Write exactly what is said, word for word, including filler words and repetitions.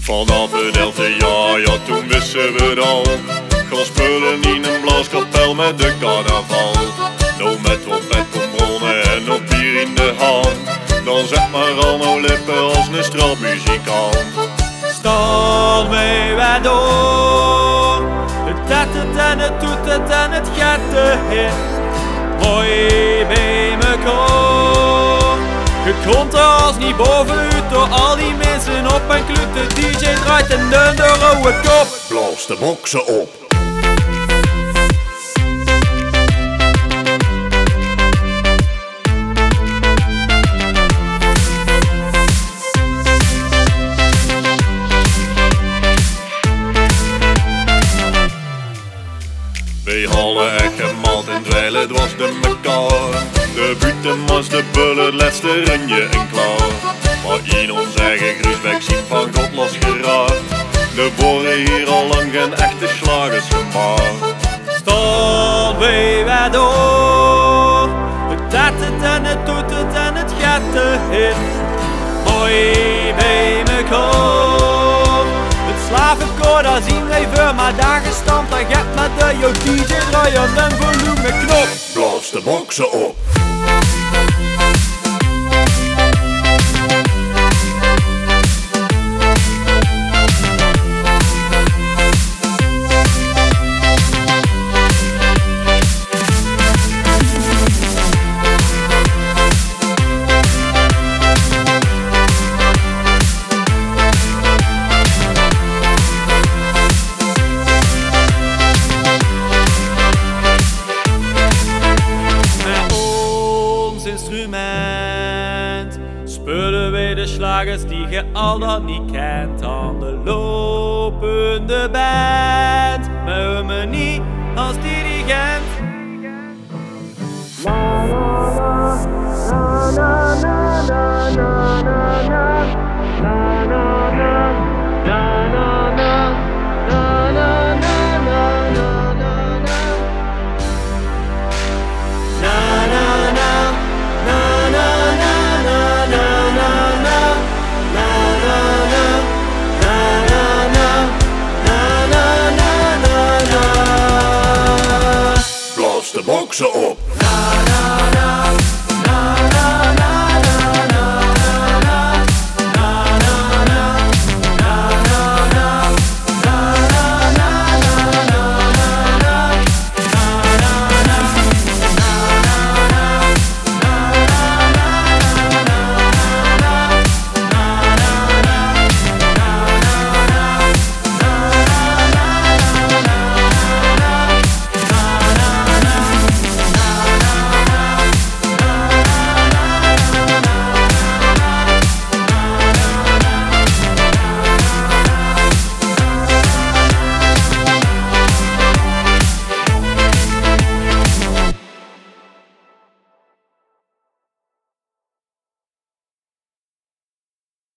Vanaf het elfde jaar, ja toen wisten we het al. Gaan spullen in een blaaskapel met de carnaval. Nou met trompet, trombone en op bier in de hand. Dan zeg maar al nou lippen als een straalmuzikant. Staan wij weer door. Het tettert en het toetert en het gaat te hit. Mooi bij mekaar. Je komt er als niet bovenuit door al die mensen op en klut. De D J draait en de rode kop. Blaas de boksen op. Wij halen echt gemald en dweilen dwars de mekaar. De buiten was de bullen, het laatste rundje en klaar. Maar in ons eigen grusweg zien van God losgeraakt. Er worden hier al lang geen echte slagers gemaakt. Staan wij weer door. Het tettert en het toetert en het gaat te hit. Mooi bij mekaar. Het slavenkoor, daar zien wij voor maar dagen stand. Dan gaat met de jouw D J draaien en volume knop. Blaas de boksen op. Instrument spullen wij de slagers die je al dan niet kent. Aan de lopende band met me niet als dirigent. Na na na na na na na na na na na na na na na. Blaas de boksen op. Na na na.